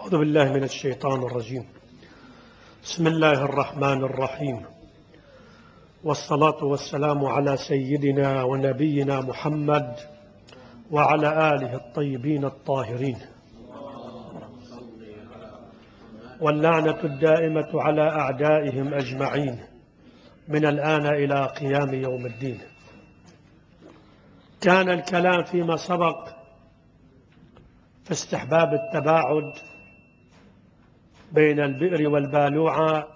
أعوذ بالله من الشيطان الرجيم. بسم الله الرحمن الرحيم، والصلاة والسلام على سيدنا ونبينا محمد وعلى آله الطيبين الطاهرين، واللعنة الدائمة على أعدائهم أجمعين من الآن إلى قيام يوم الدين. كان الكلام فيما سبق في استحباب التباعد بين البئر والبالوعة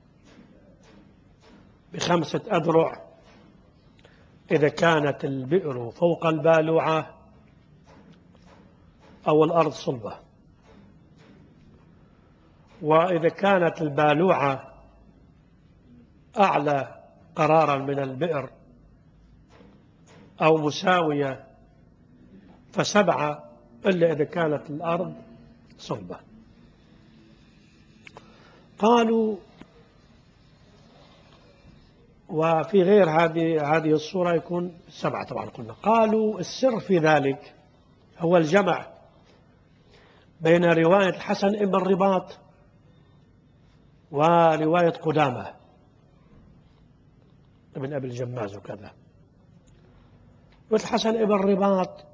ب5 أذرع إذا كانت البئر فوق البالوعة أو الأرض صلبة، وإذا كانت البالوعة أعلى قرارا من البئر أو مساوية ف7، إلا إذا كانت الأرض صلبة. قالوا، وفي غير هذه الصورة يكون 7 طبعا قلنا. قالوا السر في ذلك هو الجمع بين رواية الحسن بن الرباط ورواية قدامة ابن أبي الجماز وكذا. والحسن بن الرباط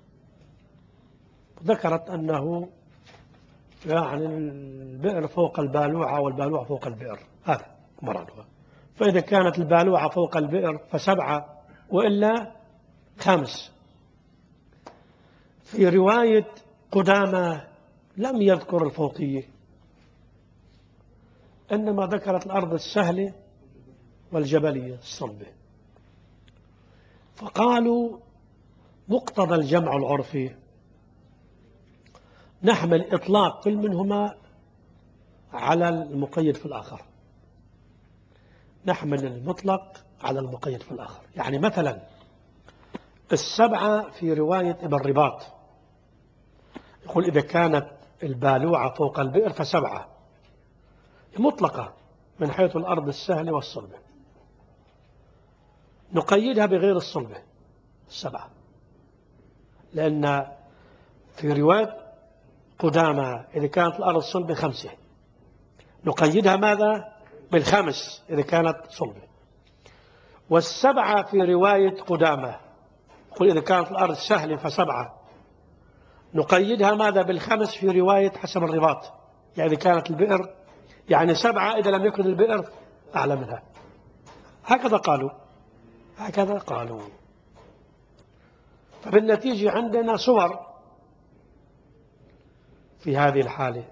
ذكرت أنه يعني البئر فوق البالوعة والبالوعة فوق البئر، هذا مرادها. فإذا كانت البالوعة فوق البئر ف7 وإلا 5. في رواية قدامة لم يذكر الفوقية، إنما ذكرت الأرض السهلة والجبلية الصلبة. فقالوا مقتضى الجمع العرفي نحمل إطلاق كل منهما على المقيد في الآخر، نحمل المطلق على المقيد في الآخر. يعني مثلا 7 في رواية ابن الرباط يقول إذا كانت البالوعة فوق البئر ف7 مطلقة من حيث الأرض السهلة والصلبة، نقيدها بغير الصلبة 7، لأن في رواية قدامى إذا كانت الأرض صلبة 5 نقيدها ماذا؟ بال5 إذا كانت صلبة. وال7 في رواية قدامى يقول إذا كانت الأرض سهلة ف7 نقيدها ماذا؟ بال5 في رواية حسن الرباط، يعني إذا كانت البئر يعني 7 إذا لم يكن البئر أعلى منها. هكذا قالوا. فبالنتيجة عندنا صور في هذه الحالة.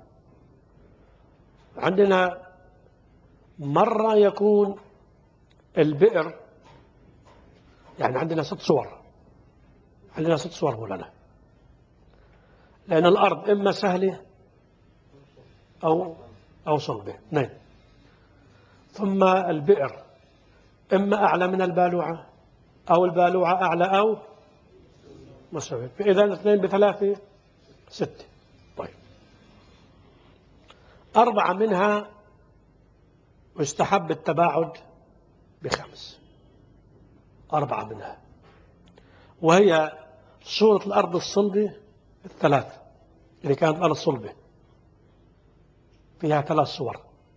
عندنا مرة يكون البئر، يعني عندنا 6 صور، عندنا 6 صور مولانا، لأن الأرض إما سهلة أو صلبة 2. ثم البئر إما أعلى من البالوعة أو البالوعة أعلى أو مساوية، فإذا 2 ب3 6. طيب 4 منها يستحب التباعد ب5، 4 منها، وهي صورة الأرض الصلبة 3. إذا كانت الأرض صلبة فيها 3 صور،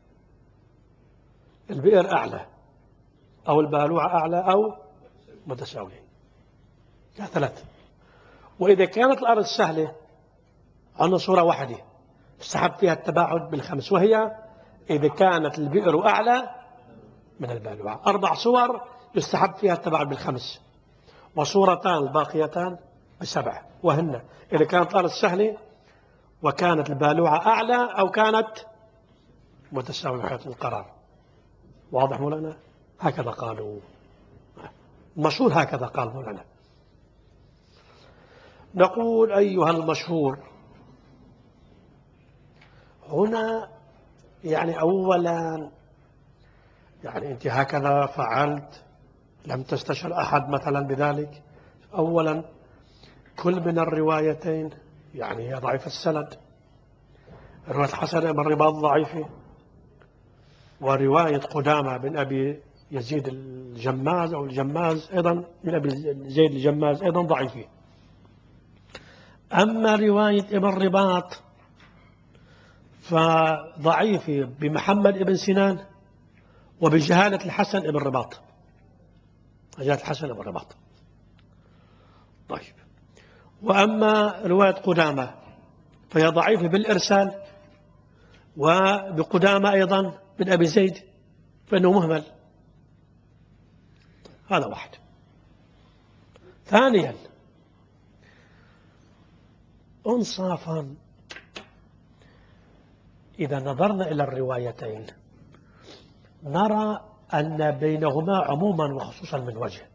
البئر أعلى أو البالوعة أعلى أو متساوية، فيها 3. وإذا كانت الأرض سهلة عندنا صورة واحدة يستحب فيها التباعد بال5، وهي إذا كانت البئر أعلى من البالوعة. 4 صور يستحب فيها التباعد بال5، وصورتان الباقيتان ب7، وهن إذا كانت الأرض سهلة وكانت البالوعة أعلى أو كانت متساوية من حيث القرار. واضح مولانا؟ هكذا قالوا، المشهور هكذا قال مولانا. نقول أيها المشهور هنا، يعني أولا يعني أنت هكذا فعلت، لم تستشر أحد مثلا بذلك. أولا كل من الروايتين يعني هي ضعيف السند، رواية الحسن بن الرباط ضعيفة، ورواية قدامة بن أبي يزيد الجماز أو الجماز أيضا من أبي زيد الجماز أيضا ضعيفة. أما رواية ابن الرباط فضعيف بمحمد بن سنان وبجهالة الحسن بن رباط. جهالة الحسن بن رباط. طيب، وأما رواية قدامة فهي ضعيفة بالإرسال، وبقدامة أيضا بن أبي زيد فإنه مهمل. هذا واحد. ثانيا، انصافا إذا نظرنا إلى الروايتين نرى أن بينهما عموما وخصوصا من وجه.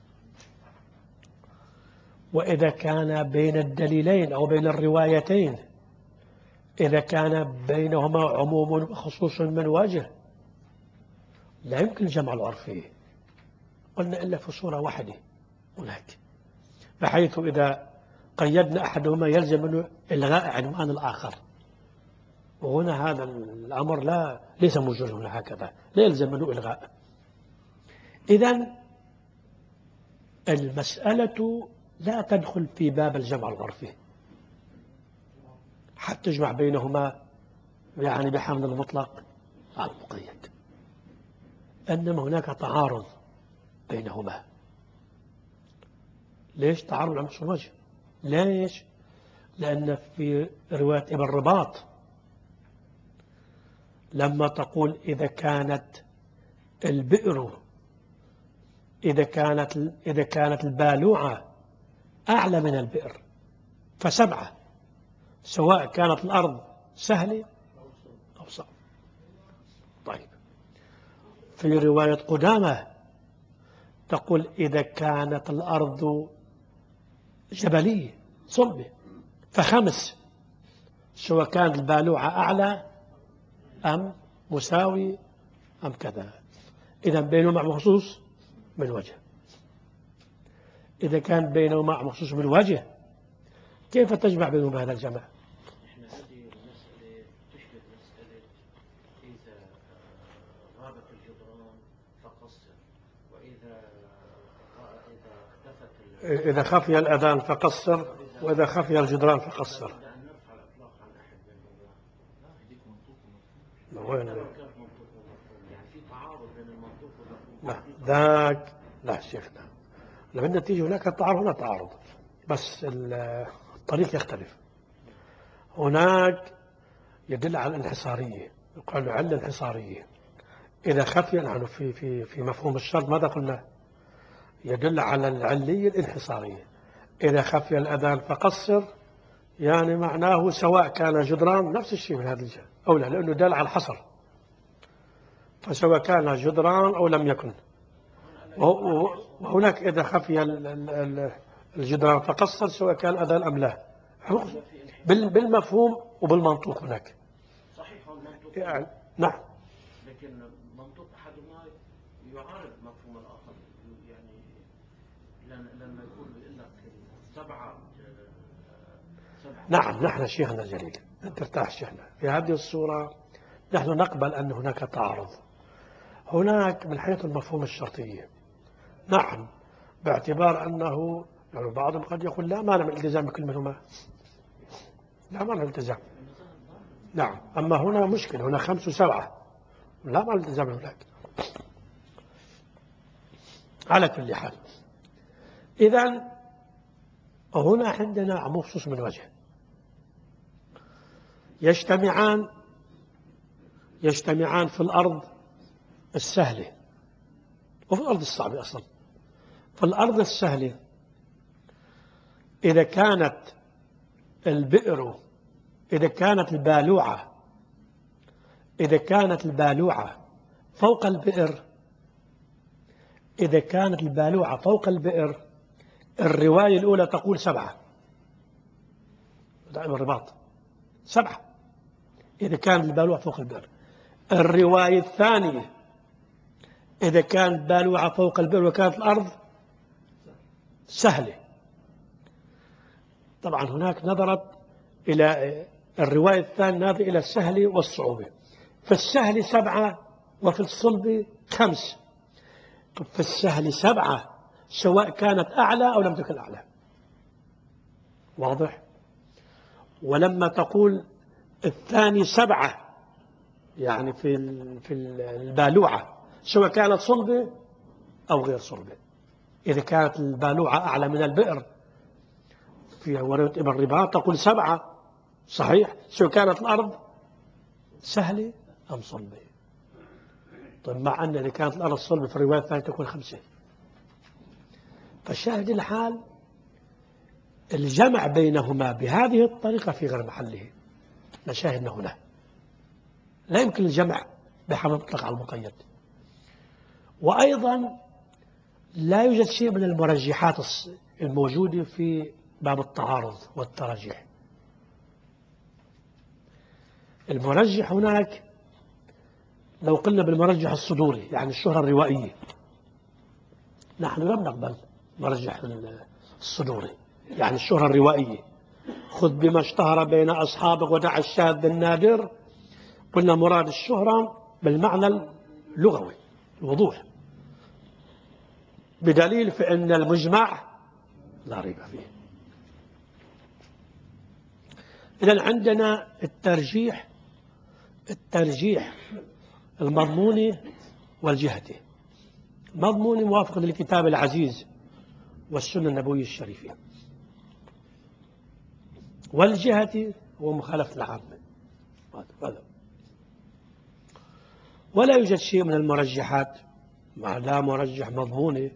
وإذا كان بين الدليلين أو بين الروايتين إذا كان بينهما عموم وخصوص من وجه لا يمكن جمع العرفي، قلنا إلا في صورة واحدة هناك، بحيث إذا قيدنا أحدهما يلزم منه إلغاء عنوان الآخر، وهنا هذا الأمر ليس موجود هنا هكذا، لا يلزم منه إلغاء. إذن المسألة لا تدخل في باب الجمع العرفي حتى تجمع بينهما يعني بحمل المطلق على المقيد، إنما هناك تعارض بينهما. ليش تعارض على نفس الوجه؟ ليش؟ لأن في رواية ابن رباط لما تقول إذا كانت البئر إذا كانت البالوعة أعلى من البئر فسبعة، سواء كانت الأرض سهلة أو صعبة. طيب، في رواية قدامة تقول إذا كانت الأرض جبلية صلبة فخمس، سواء كانت البالوعة أعلى أم مساوي أم كذا. إذا بينهما مخصوص من وجه. إذا كان بينهما مخصوص من وجه كيف تجمع بينهما هذا الجمع؟ إحنا هذه المسألة تشبه مسألة إذا غابت الجدران فقصر، وإذا اختفت إذا خفي الأذان فقصر، وإذا خفي الجدران فقصر. لا ذاك لا شيخنا، لما تيجي هناك تعارض هنا تعارض، بس الطريق يختلف. هناك يدل على الانحصارية، يقال له علة انحصارية. إذا خفي نحن في مفهوم الشرط ماذا قلنا؟ يدل على العلية الانحصارية. إذا خفي الأذان فقصر يعني معناه سواء كان جدران نفس الشيء من هذا الجهة أو لا، لأنه دل على الحصر، فسواء كان جدران أو لم يكن. وهناك إذا خفي الجدران فقصر سواء كان أذان أم لا، بالمفهوم وبالمنطوق هناك. صحيح المنطوق يعني نعم، لكن منطوق أحدهما يعارض مفهوم الآخر، يعني لما يقول لك سبعة. نعم. نحن شيخنا الجليل ترتاح شيخنا في هذه الصورة نحن نقبل أن هناك تعارض هناك من حيث المفهوم الشرطية. نعم، باعتبار أنه يعني بعضهم قد يقول لا مانع من الالتزام بكل منهما، لا مانع من الالتزام. نعم، أما هنا مشكلة، هنا 5 و7 لا مانع من الالتزام هناك. على كل حال، إذن هنا عندنا مخصوص من وجه يجتمعان في الأرض السهلة وفي الأرض الصعبة. أصلا في الأرض السهلة إذا كانت البئر إذا كانت البالوعة فوق البئر الرواية الأولى تقول 7 دائما الرباط 7 إذا كانت البالوعة فوق البئر. الرواية الثانية إذا كانت البالوعة فوق البئر وكانت الأرض سهلة. طبعا هناك نظرت إلى الرواية الثانية إلى السهل والصعوبة. في السهل 7 وفي الصلب 5. في السهل 7 سواء كانت أعلى أو لم تكن أعلى. واضح؟ ولما تقول الثاني 7 يعني في البالوعة، سواء كانت صلبة أو غير صلبة. إذا كانت البالوعة أعلى من البئر في ورقة ابن رباط تقول 7 صحيح، سواء كانت الأرض سهلة أم صلبة. طيب مع أن إذا كانت الأرض صلبة في الرواية الثانية تكون 5. فالشاهد الحال الجمع بينهما بهذه الطريقة في غير محله، لا شاهدنا هنا. لا يمكن الجمع بحمل مطلق على المقيد. وأيضا لا يوجد شيء من المرجحات الموجودة في باب التعارض والترجيح. المرجح هناك لو قلنا بالمرجح الصدوري يعني الشهرة الروائية، نحن لم نقبل مرجح الصدوري يعني الشهرة الروائية. خذ بما اشتهر بين أصحابك ودع الشاذ النادر. قلنا مراد الشهرة بالمعنى اللغوي الوضوح، بدليل فإن المجمع لا ريب فيه. إذن عندنا الترجيح المضموني والجهتي. مضموني موافق للكتاب العزيز والسنة النبوية الشريفة، والجهتي هو مخالفة العامة. ولا يوجد شيء من المرجحات مع لا مرجح مضموني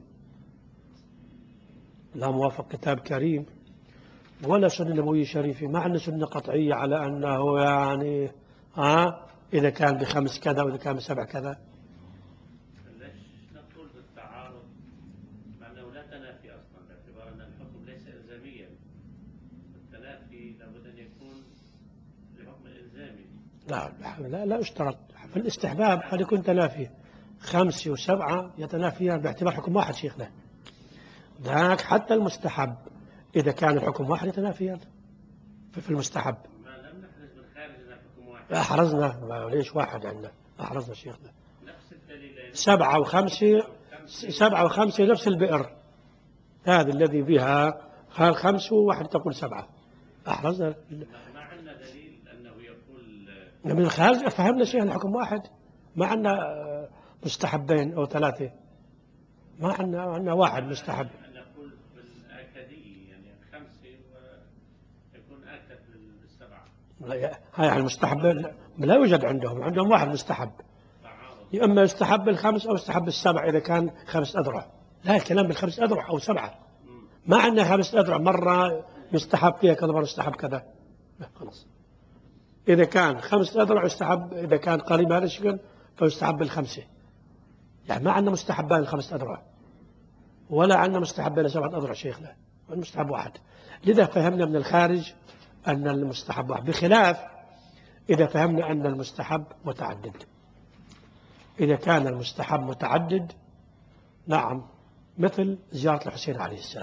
لا موافق كتاب كريم ولا سنة نبوية شريفة، مع أن سنة قطعية على أنه يعني إذا كان ب5 كذا وإذا كان ب7 كذا. ليش نقول بالتعارض مع أنه لا تنافي أصلا، باعتبار أن الحكم ليس إلزاميا. التنافي لابد أن يكون لحكم إلزامي. لا اشترط في الاستحباب قد يكون تنافي 5 و7 يتنافيان باعتبار حكم واحد شيخنا. ذاك حتى المستحب إذا كان الحكم واحد يتنافيان في المستحب. ما لم نحرز بالخارج أن الحكم واحد. أحرزنا ليش واحد عندنا أحرزنا شيخنا. نفس الدليل 7 و5 7 و5 نفس البئر هذا الذي بها 5 وواحد تقول 7 أحرزنا. ما عندنا دليل أنه يقول من الخارج فهمنا شيء الحكم واحد، ما عندنا مستحبين أو 3، ما عندنا واحد مستحب. نقول بالآكدية يعني 5 ويكون آكد لل7. هاي المستحب لا يوجد عندهم واحد مستحب، تعارض. يا إما يستحب ال5 أو يستحب ال7 إذا كان 5 أذرع. لا الكلام بال5 أذرع أو 7، ما عندنا 5 أذرع مرة يستحب فيها كذا مرة يستحب كذا. لا خلاص، إذا كان 5 أذرع يستحب، إذا كان قريب هذا الشكل فيستحب ال5. يعني ما عندنا مستحبان ال5 أذرع ولا عندنا مستحبان ل7 أذرع شيخنا، المستحب واحد. لذا فهمنا من الخارج أن المستحب واحد، بخلاف إذا فهمنا أن المستحب متعدد. إذا كان المستحب متعدد نعم، مثل زيارة الحسين عليه السلام،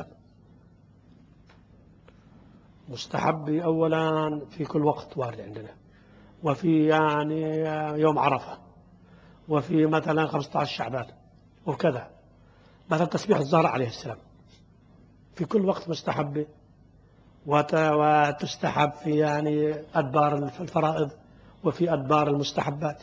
مستحب أولا في كل وقت وارد عندنا، وفي يعني يوم عرفة، وفي مثلا 15 شعبان وكذا. مثلا تسبيح الزهراء عليه السلام في كل وقت مستحبة، وتستحب في يعني أدبار الفرائض وفي أدبار المستحبات.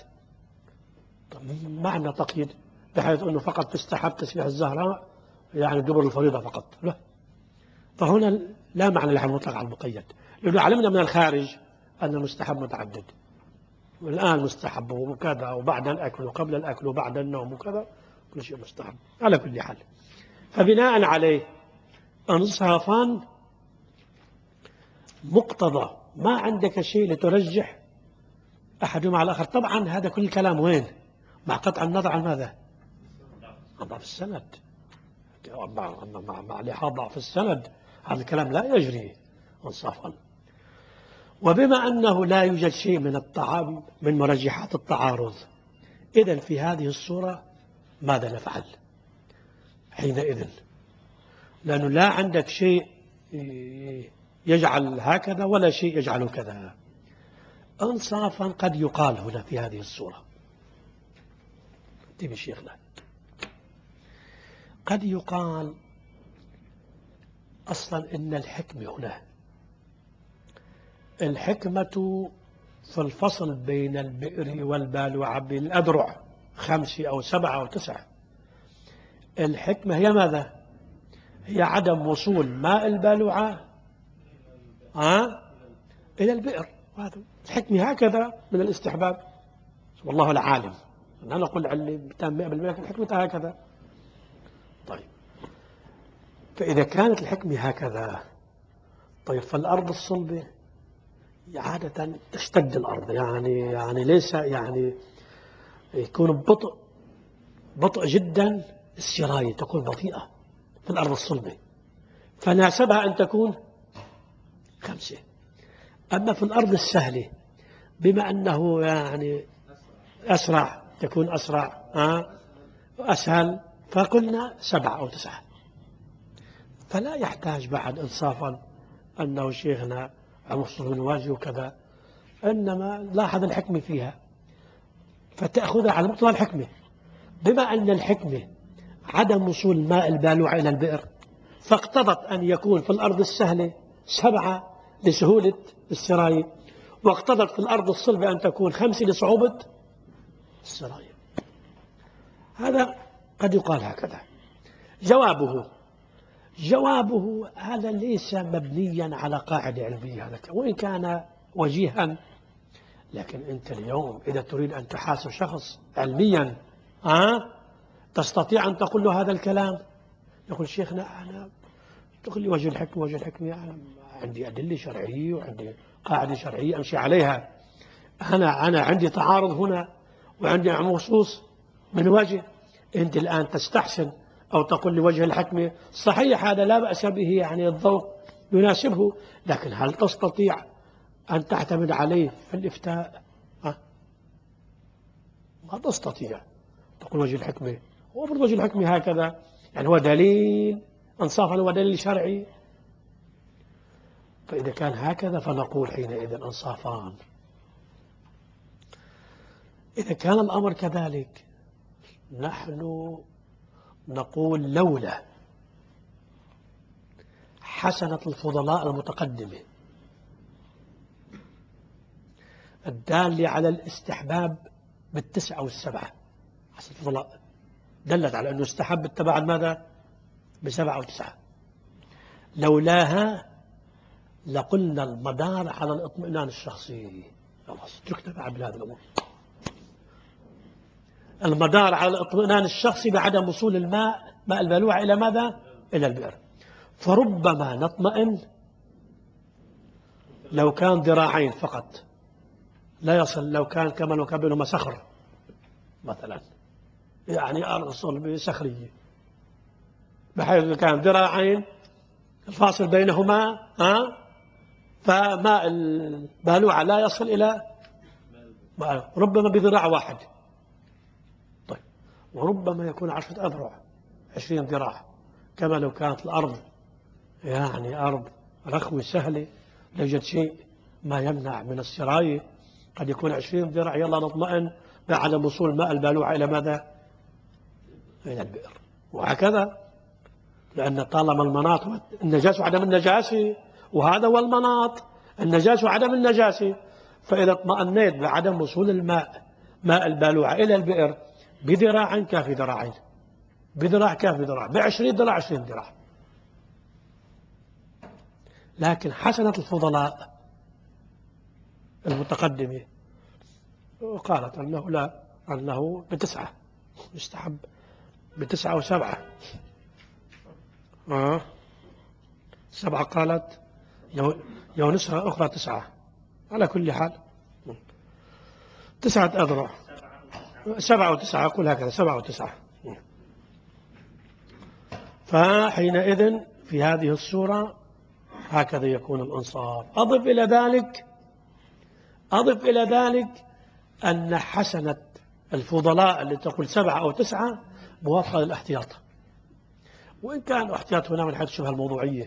معنى تقييد بحيث أنه فقط تستحب تسبيح الزهراء يعني دبر الفريضة فقط، لا. فهنا لا معنى لها المطلق على المقيد، لأنه علمنا من الخارج أن المستحب متعدد، والآن مستحب وكذا وبعد الأكل وقبل الأكل وبعد النوم وكذا، كل شيء مستحب على كل حال. فبناء عليه أنصافا مقتضى ما عندك شيء لترجح أحدهما على الآخر. طبعا هذا كل الكلام وين؟ مع قطع النظر عن ماذا؟ عن ضعف السند، مع لحاظ ضعف السند هذا الكلام لا يجري انصافا. وبما أنه لا يوجد شيء من مرجحات التعارض، إذن في هذه الصورة ماذا نفعل حينئذ؟ لأنه لا عندك شيء يجعل هكذا ولا شيء يجعل كذا. انصافا قد يقال هنا في هذه الصورة تبي شيخنا، قد يقال أصلا إن الحكمة هنا الحكمة في الفصل بين البئر والبالوعة بالأذرع 5 أو 7 أو 9، الحكمة هي ماذا؟ هي عدم وصول ماء البالوعة إلى البئر. هذا الحكمة هكذا من الاستحباب، والله العالم. أنا نقول علم تام 100%، لكن حكمتها هكذا. طيب، فإذا كانت الحكمة هكذا، طيب فالأرض الصلبة عادة تشتد الأرض، يعني ليس يعني يكون بطء جدا، السراية تكون بطيئة في الأرض الصلبة، فناسبها أن تكون 5. أما في الأرض السهلة بما أنه يعني أسرع، تكون أسرع وأسهل، فقلنا 7 أو 9. فلا يحتاج بعد إنصافا أنه شيخنا مصطفى بن واجي وكذا، إنما لاحظ الحكمة فيها فتأخذها على مقتضى الحكمة. بما أن الحكمة عدم وصول ماء البالوعة إلى البئر، فاقتضت أن يكون في الأرض السهلة 7 لسهولة السراية، واقتضت في الأرض الصلبة أن تكون 5 لصعوبة السراية. هذا قد يقال هكذا. جوابه هذا ليس مبنيا على قاعدة علمية، هذا وإن كان وجيها، لكن أنت اليوم إذا تريد أن تحاسب شخص علميا تستطيع أن تقول له هذا الكلام. يقول شيخنا أنا تقول لي وجه الحكمة أنا عندي أدلة شرعية وعندي قاعدة شرعية أمشي عليها، أنا عندي تعارض هنا وعندي نصوص من وجه. أنت الآن تستحسن أو تقول لي وجه الحكمة صحيح، هذا لا بأس به، يعني الذوق يناسبه، لكن هل تستطيع أن تعتمد عليه في الإفتاء؟ ما تستطيع تقول وجه الحكمة. هو برضو وجه الحكمة هكذا، يعني هو دليل أنصافا، هو دليل شرعي. فإذا كان هكذا فنقول حينئذ أنصافان. إذا كان الأمر كذلك نحن نقول لولا حسنة الفضلاء المتقدمة الدالة على الاستحباب بال9 والسبعة، حسنة الفضلاء دلت على أنه استحب اتباع ماذا؟ ب7 و9. لولاها لقلنا المدار على الاطمئنان الشخصي. خلاص اتركنا بعد هذه الأمور. المدار على الاطمئنان الشخصي بعدم وصول ماء البلوع إلى ماذا؟ إلى البئر. فربما نطمئن لو كان ذراعين فقط لا يصل، لو كان كما لو كان بينهما صخر مثلا، يعني أرض صلبة صخرية، بحيث كان ذراعين الفاصل بينهما فماء البالوعة لا يصل إلى ربما بذراع واحد. طيب، وربما يكون 10 أذرع 20 ذراع، كما لو كانت الأرض يعني أرض رخوة سهلة لا يوجد شيء ما يمنع من السراية، قد يكون 20 ذراع، يلا نطمئن بعدم وصول ماء البالوعة إلى ماذا؟ إلى البئر. وهكذا، لأن طالما المناط النجاسة وعدم النجاسة، وهذا هو المناط النجاسة وعدم النجاسة، فإذا اطمأنيت بعدم وصول ماء البالوعة إلى البئر بذراع كافي ذراعين، بذراع كافي ذراع، ب20 ذراع 20 ذراع. لكن حسنة الفضلاء المتقدمة قالت أنه لا، أنه ب9 يستحب، ب9 و7. 7 قالت لو نسخة أخرى 9. على كل حال 9 أذرع، 7 و9، أقول هكذا 7 و9. فحينئذ في هذه الصورة هكذا يكون الإنصاف. أضف إلى ذلك أن حسنة الفضلاء اللي تقول 7 أو 9 موافقة للاحتياط، وإن كان الاحتياط هنا من حيث الشبهة الموضوعية،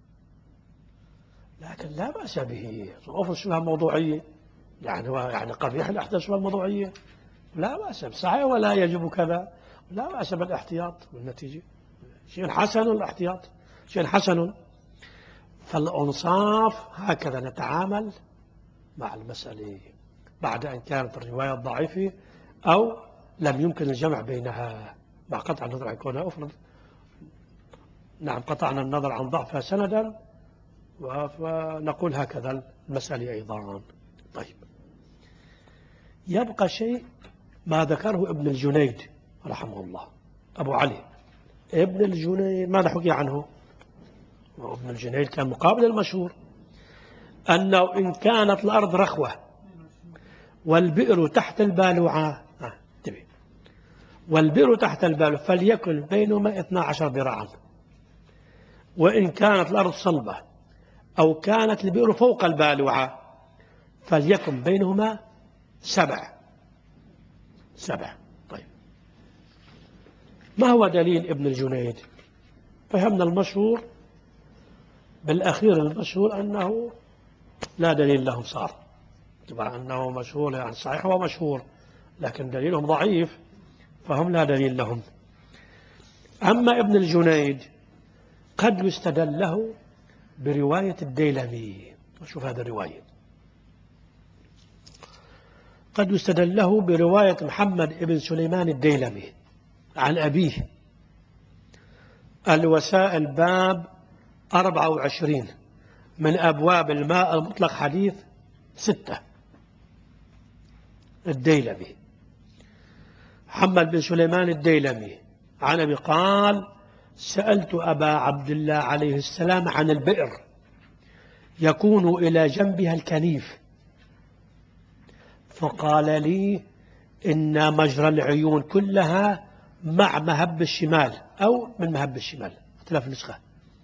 لكن لا بأس به. أفرض الشبهة الموضوعية يعني قبيح الاحتياط الشبهة الموضوعية، لا بأس صحيح ولا يجب كذا، لا بأس بالاحتياط، والنتيجة شيء حسن. الاحتياط شيء حسن. فالأنصاف هكذا نتعامل مع المسألة. بعد أن كانت الرواية ضعيفة أو لم يمكن الجمع بينها مع قطع النظر عن كونها أفرد. نعم قطعنا النظر عن ضعفها سندا ونقول هكذا المسألة أيضا. طيب يبقى شيء ما ذكره ابن الجنيد رحمه الله، أبو علي ابن الجنيد ماذا حكي عنه؟ وابن الجنيد كان مقابل المشهور أنه إن كانت الأرض رخوة والبئر تحت البالوعة والبئر تحت البالوعة فليكن بينهما 12 ذراعا، وإن كانت الأرض صلبة أو كانت البئر فوق البالوعة فليكن بينهما 7. طيب ما هو دليل ابن الجنيد؟ فهمنا المشهور بالأخير المشهور أنه لا دليل لهم صار، طبعا أنه مشهور يعني صحيح هو مشهور لكن دليلهم ضعيف فهم لا دليل لهم. أما ابن الجنيد قد يستدل له برواية الديلمي. شوف هذا الرواية، قد يستدل له برواية محمد بن سليمان الديلمي عن أبيه، الوسائل باب 24 من أبواب الماء المطلق حديث 6. الديلمي محمد بن سليمان الديلمي عن أبي قال: سألت أبا عبد الله عليه السلام عن البئر يكون إلى جنبها الكنيف، فقال لي إن مجرى العيون كلها مع مهب الشمال أو من مهب الشمال، اختلاف النسخة.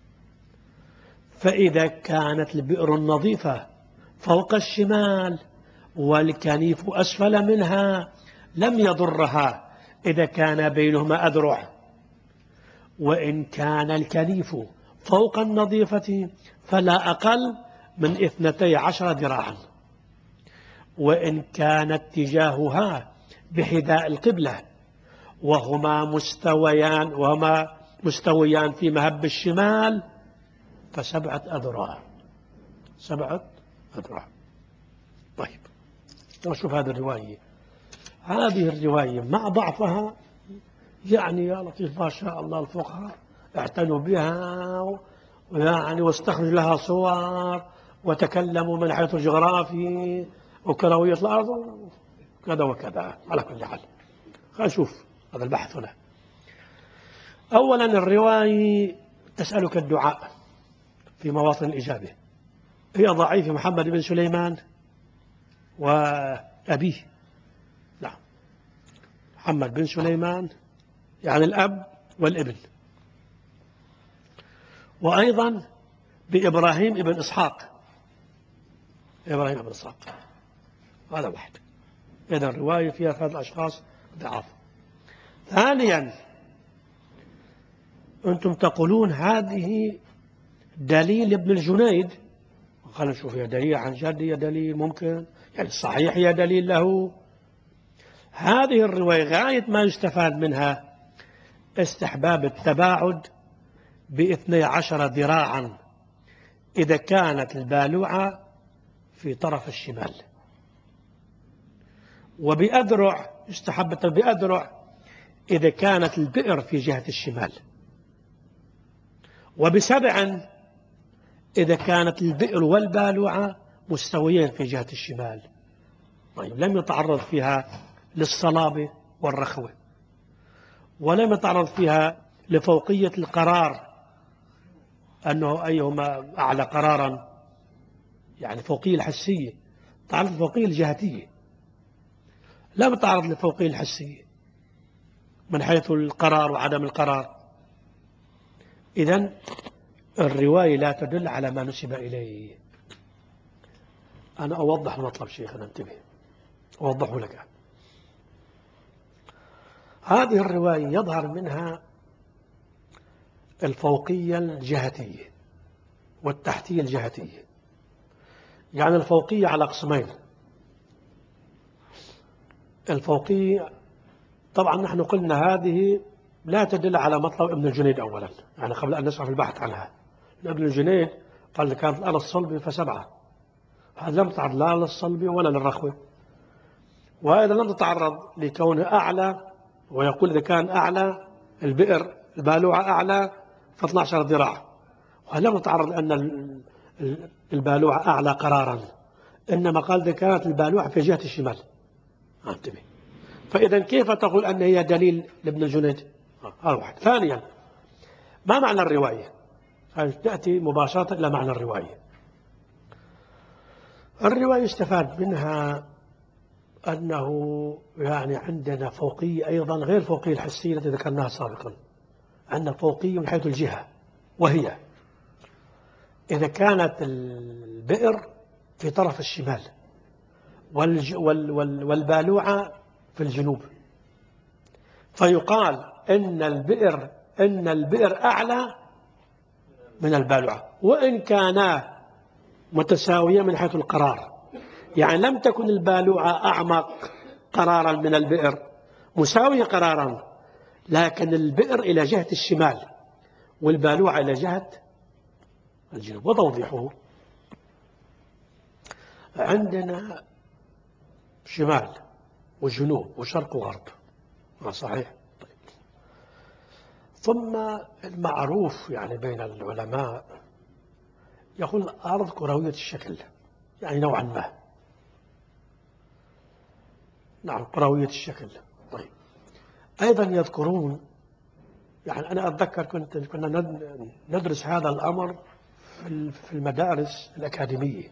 فإذا كانت البئر النظيفة فوق الشمال والكنيف أسفل منها لم يضرها إذا كان بينهما أذرع، وإن كان الكنيف فوق النظيفة فلا أقل من 12 ذراعا، وإن كان اتجاهها بحذاء القبلة وهما مستويان في مهب الشمال ف7 أذرع. 7 أذرع. طيب نشوف هذه الرواية. هذه الرواية مع ضعفها يعني يا لطيف ما شاء الله الفقهاء اعتنوا بها ويعني واستخرجوا لها صور وتكلموا من حيث الجغرافي وكروية الأرض وكذا وكذا. على كل حال خلينا نشوف هذا البحث هنا. أولا الرواية تسألك الدعاء في مواطن الإجابة، هي ضعيف محمد بن سليمان وأبيه. نعم محمد بن سليمان يعني الأب والابن، وأيضا بإبراهيم بن إسحاق. إبراهيم بن إسحاق هذا واحد. إذا الرواية فيها 3 أشخاص ضعاف. ثانيا أنتم تقولون هذه دليل ابن الجنيد، خلينا نشوف هي دليل عن جد، هي دليل ممكن يعني الصحيح هي دليل له. هذه الرواية غاية ما يستفاد منها استحباب التباعد ب12 ذراعا إذا كانت البالوعة في طرف الشمال، وبأذرع يستحب بأذرع إذا كانت البئر في جهة الشمال، وب7 إذا كانت البئر والبالوعة مستويين في جهة الشمال. طيب لم يتعرض فيها للصلابة والرخوة، ولم يتعرض فيها لفوقية القرار أنه أيهما أعلى قرارا، يعني فوقية الحسية، تعرض الفوقية الجهتية، لم يتعرض للفوقية الحسية من حيث القرار وعدم القرار. إذن الرواية لا تدل على ما نسب إليه. أنا أوضح المطلب شيخنا، انتبه أوضحه لك. هذه الرواية يظهر منها الفوقية الجهتية والتحتية الجهتية، يعني الفوقية على قسمين. الفوقية طبعا نحن قلنا هذه لا تدل على مطلب ابن الجنيد أولا، يعني قبل أن نشرح البحث عنها. ابن الجنيد قال كانت الأرض الصلبة ف7، هذا لم تعد لا للصلبة ولا للرخوة، وأيضا لم تتعرض لكونه أعلى، ويقول إذا كان أعلى البئر البالوعة أعلى ف 12 ذراع، ولم تتعرض أن البالوعة أعلى قرارا، إنما قال إذا كانت البالوعة في جهة الشمال. انتبه. فإذا كيف تقول أن هي دليل لابن الجنيد؟ هذا واحد. ثانيا، ما معنى الرواية؟ تأتي مباشرة إلى معنى الرواية. الرواية يستفاد منها أنه يعني عندنا فوقية أيضا غير فوقية الحسية التي ذكرناها سابقا. عندنا فوقية من حيث الجهة، وهي إذا كانت البئر في طرف الشمال والبالوعة في الجنوب، فيقال إن البئر أعلى من البالوعة، وإن كانا متساوية من حيث القرار. يعني لم تكن البالوعة أعمق قرارا من البئر، مساوية قرارا، لكن البئر إلى جهة الشمال والبالوعة إلى جهة الجنوب. وتوضيحه عندنا شمال وجنوب وشرق وغرب، صحيح. طيب. ثم المعروف يعني بين العلماء يقول الأرض كروية الشكل، يعني نوعا ما، نعم كروية الشكل. طيب. أيضا يذكرون، يعني أنا أتذكر كنا ندرس هذا الأمر في المدارس الأكاديمية،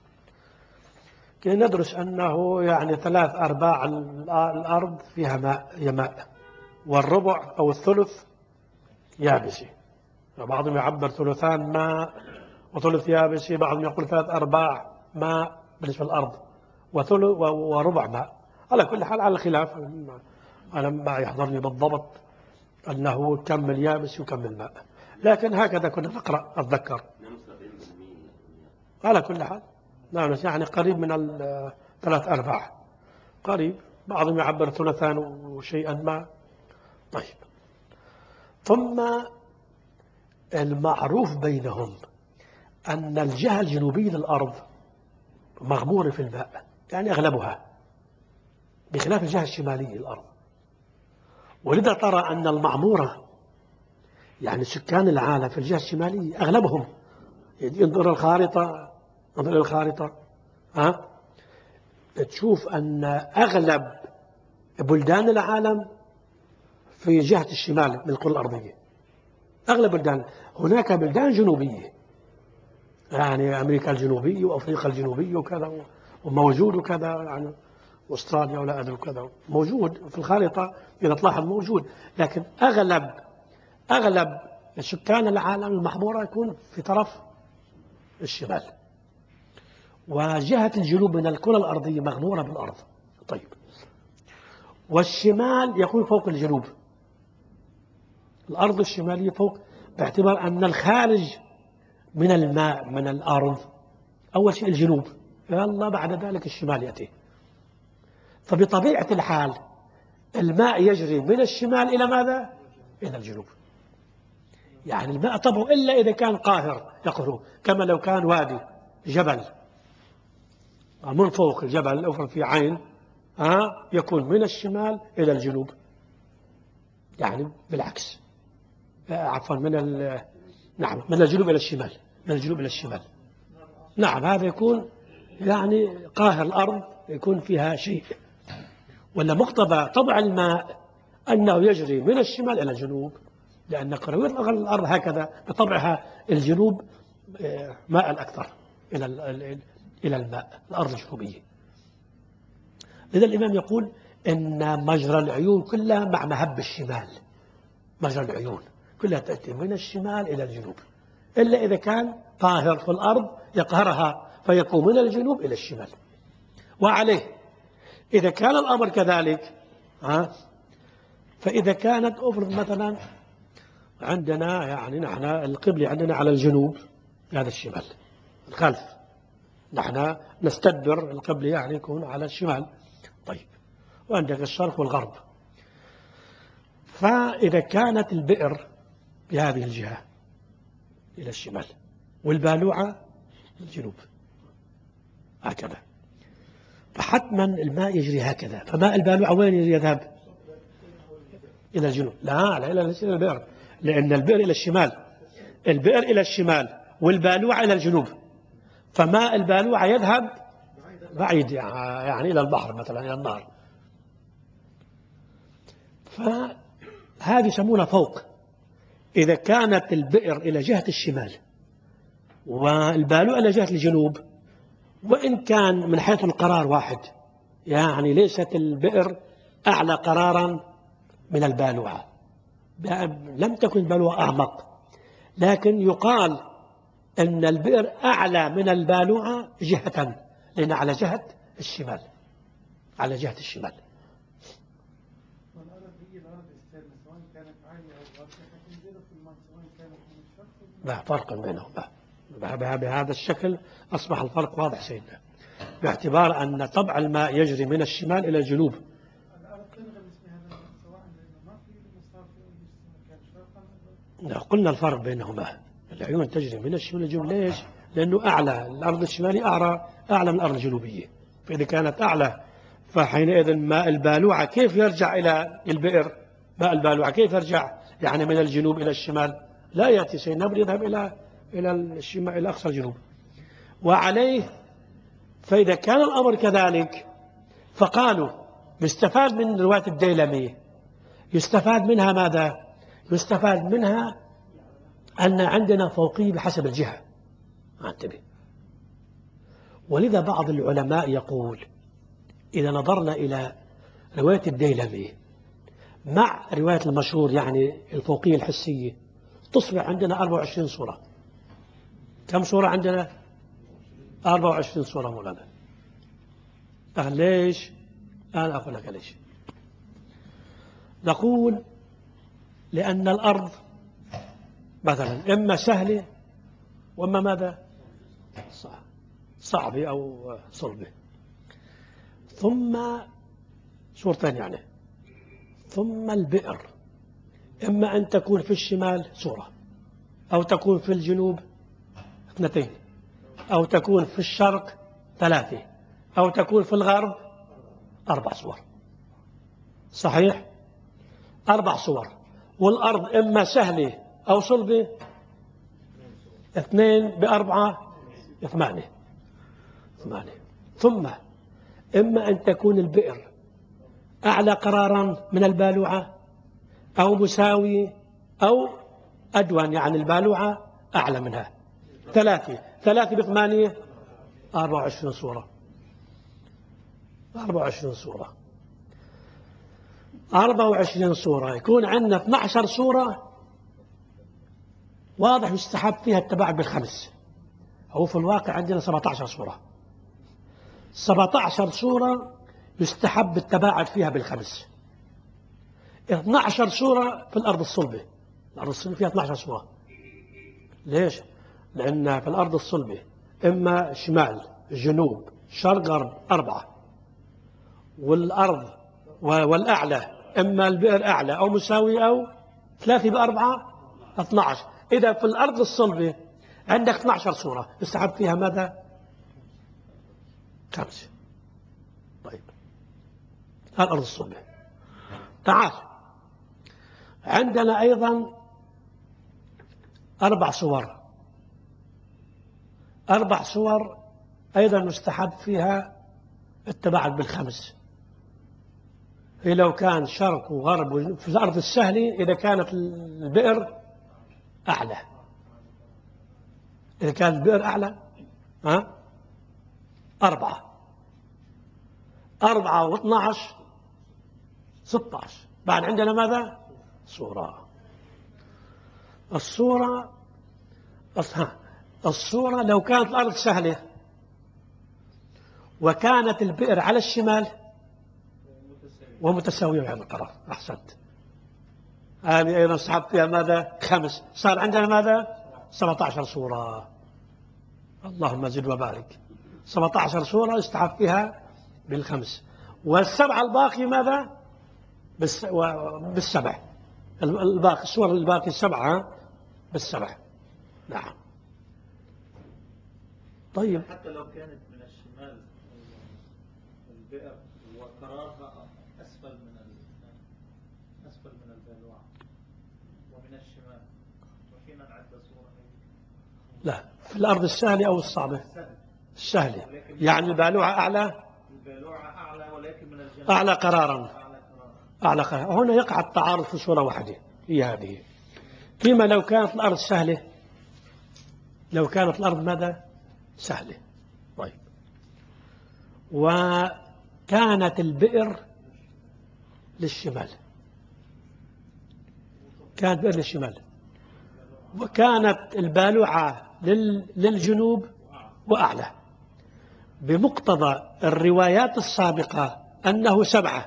كنا ندرس أنه يعني 3/4 الأرض فيها ماء، والربع أو الثلث يابسي. بعضهم يعبر ثلثان ماء وثلث يابسي، بعضهم يقول 3/4 ماء بالنسبة للأرض وربع ماء. على كل حال على الخلاف، أنا ما يحضرني بالضبط أنه كم اليابس وكم الماء، لكن هكذا كنا نقرأ أتذكر. على كل حال نعم، يعني قريب من 3/4 قريب، بعضهم يعبر ثلثان وشيئا ما. طيب. ثم المعروف بينهم أن الجهة الجنوبية للأرض مغمورة في الماء، يعني أغلبها، بخلاف الجهة الشمالية للأرض. ولذا ترى أن المعمورة، يعني سكان العالم في الجهة الشمالية أغلبهم، انظر الخارطة، انظر إلى الخارطة، تشوف أن أغلب بلدان العالم في جهة الشمال من الكرة الأرضية، أغلب بلدان. هناك بلدان جنوبية، يعني أمريكا الجنوبية وأفريقيا الجنوبية وكذا، وموجود وكذا، يعني أستراليا ولا أدري وكذا، موجود في الخارطة إذا تلاحظ موجود. لكن أغلب سكان العالم المحظورة يكون في طرف الشمال، وجهة الجنوب من الكرة الأرضية مغمورة بالأرض. طيب. والشمال يكون فوق الجنوب، الأرض الشمالية فوق، باعتبار أن الخارج من الماء من الأرض أول شيء الجنوب، يلا بعد ذلك الشمال يأتي. فبطبيعة الحال الماء يجري من الشمال إلى ماذا؟ إلى الجنوب. يعني الماء طبعه إلا إذا كان قاهر يقهره، كما لو كان وادي جبل من فوق الجبل أو في عين، يكون من الشمال إلى الجنوب، يعني بالعكس، عفوا نعم من الجنوب إلى الشمال، من الجنوب إلى الشمال. نعم هذا يكون يعني قاهر الأرض، يكون فيها شيء. ولا مقتضى طبع الماء أنه يجري من الشمال إلى الجنوب، لأن كروية الأرض هكذا بطبعها الجنوب ماء أكثر إلى الماء الأرض الجنوبية. لذا الإمام يقول إن مجرى العيون كلها مع مهب الشمال، مجرى العيون كلها تأتي من الشمال إلى الجنوب، إلا إذا كان قاهر في الأرض يقهرها فيكون من الجنوب إلى الشمال. وعليه إذا كان الأمر كذلك، فإذا كانت أفرض مثلا عندنا، يعني نحن القبلة عندنا على الجنوب، هذا الشمال الخلف، نحن نستدبر القبلة يعني يكون على الشمال. طيب. وعندك الشرق والغرب. فإذا كانت البئر بهذه الجهة إلى الشمال والبالوعة الجنوب هكذا، فحتما الماء يجري هكذا. فماء البالوعة وين يذهب؟ إلى الجنوب. لا إلى البئر، لأن البئر إلى الشمال، البئر إلى الشمال والبالوعة إلى الجنوب. فماء البالوعة يذهب بعيد، يعني إلى البحر مثلا، إلى النهر. فهذه يسمونها فوق. إذا كانت البئر إلى جهة الشمال والبالوعة إلى جهة الجنوب، وإن كان من حيث القرار واحد، يعني ليست البئر أعلى قرارا من البالوعة، لم تكن البالوعة أعمق، لكن يقال أن البئر أعلى من البالوعة جهة، لأن على جهة الشمال، على جهة الشمال. لا فرق بينهم. بهذا الشكل أصبح الفرق واضح سيدنا، باعتبار أن طبع الماء يجري من الشمال إلى الجنوب. لا، قلنا الفرق بينهما، العيون تجري من الشمال إلى الجنوب. ليش؟ لأنه أعلى، الأرض الشمالية أعلى من الأرض الجنوبية. فإذا كانت أعلى فحينئذ ماء البالوعة كيف يرجع إلى البئر؟ ماء البالوعة كيف يرجع يعني من الجنوب إلى الشمال؟ لا يأتي سيدنا، بل يذهب إلى الشمال، إلى أقصى الجنوب. وعليه فإذا كان الأمر كذلك فقالوا يستفاد من رواية الديلمي، يستفاد منها ماذا؟ يستفاد منها أن عندنا فوقية بحسب الجهة. انتبه. ولذا بعض العلماء يقول إذا نظرنا إلى رواية الديلمي مع رواية المشهور يعني الفوقية الحسية، تصبح عندنا 24 صورة. كم صورة عندنا؟ 24 صورة مولانا. ليش؟ أنا أقول لك ليش. نقول لأن الأرض مثلا إما سهلة وإما ماذا؟ صعبة أو صلبة. ثم صورتين يعني. ثم البئر إما أن تكون في الشمال صورة، أو تكون في الجنوب 2، أو تكون في الشرق 3، أو تكون في الغرب 4 صور. صحيح؟ 4 صور. والأرض إما سهلة أو صلبة، 2 ب4 8. ثم إما أن تكون البئر أعلى قرارا من البالوعة، أو مساوي، أو أدون، يعني البالوعة أعلى منها. 3 ب8 24 صورة. 24 صورة. 24 صورة يكون عندنا 12 صورة واضح يستحب فيها التباعد بال5. هو في الواقع عندنا 17 صورة. 17 صورة يستحب التباعد فيها بال5. 12 صورة في الأرض الصلبة. الأرض الصلبة فيها 12 صورة. ليش؟ لأن في الأرض الصلبة إما شمال، جنوب، شرق، غرب 4. والأرض والأعلى إما البئر أعلى أو مساوي أو 3 ب4 12. إذا في الأرض الصلبة عندك 12 صورة يستحب فيها ماذا؟ 5. طيب، الأرض الصلبة. تعال، عندنا أيضا 4 صور. 4 صور أيضا يستحب فيها التباعد بال5. هي لو كان شرق وغرب في الأرض السهلة، إذا كانت البئر أعلى، إذا كانت البئر أعلى 4 و12 16. بعد عندنا ماذا؟ صورة. الصورة لو كانت الأرض سهلة وكانت البئر على الشمال ومتساوية مع القرار. أحسنت. هذه أيضا سحب فيها ماذا؟ 5. صار عندنا ماذا؟ 17 صورة. اللهم زد وبارك. 17 صورة يستحب فيها بال5. وال7 الباقي ماذا؟ بال7. الباقي الصور الباقي 7 بال7. نعم. طيب، حتى لو كانت من الشمال البئر وقرارها أسفل من البالوعة ومن الشمال، وفينا نعد صورة هيك. لا، في الأرض السهلة أو الصعبة؟ السهلة، يعني البالوعة أعلى. البالوعة أعلى ولكن من الجنوب أعلى قرارا. أعلى قرارا. أعلى قرارا. هنا يقع التعارض في صورة واحدة، هي هذه. فيما لو كانت الأرض سهلة، لو كانت الأرض ماذا؟ سهلة. طيب، وكانت البئر للشمال، كانت بئر للشمال، وكانت البالوعة للجنوب وأعلى، بمقتضى الروايات السابقة أنه 7،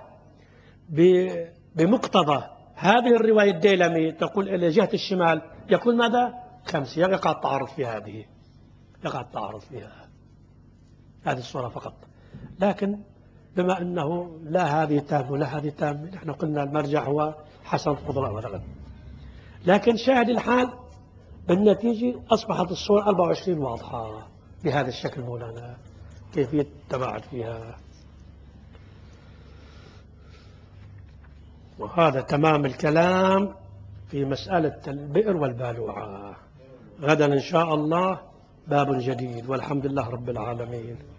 بمقتضى هذه الرواية الديلمي تقول إلى جهة الشمال يكون ماذا؟ 5. يقع التعارض في هذه، يقع التعارض فيها هذه الصورة فقط. لكن بما أنه لا هذه تامة ولا هذه تامة، نحن قلنا المرجع هو حسن الفضلاء والغد. لكن شاهد الحال بالنتيجة أصبحت الصورة 24 واضحة بهذا الشكل مولانا، كيفية التباعد فيها. وهذا تمام الكلام في مسألة البئر والبالوعة. غدا إن شاء الله باب جديد، والحمد لله رب العالمين.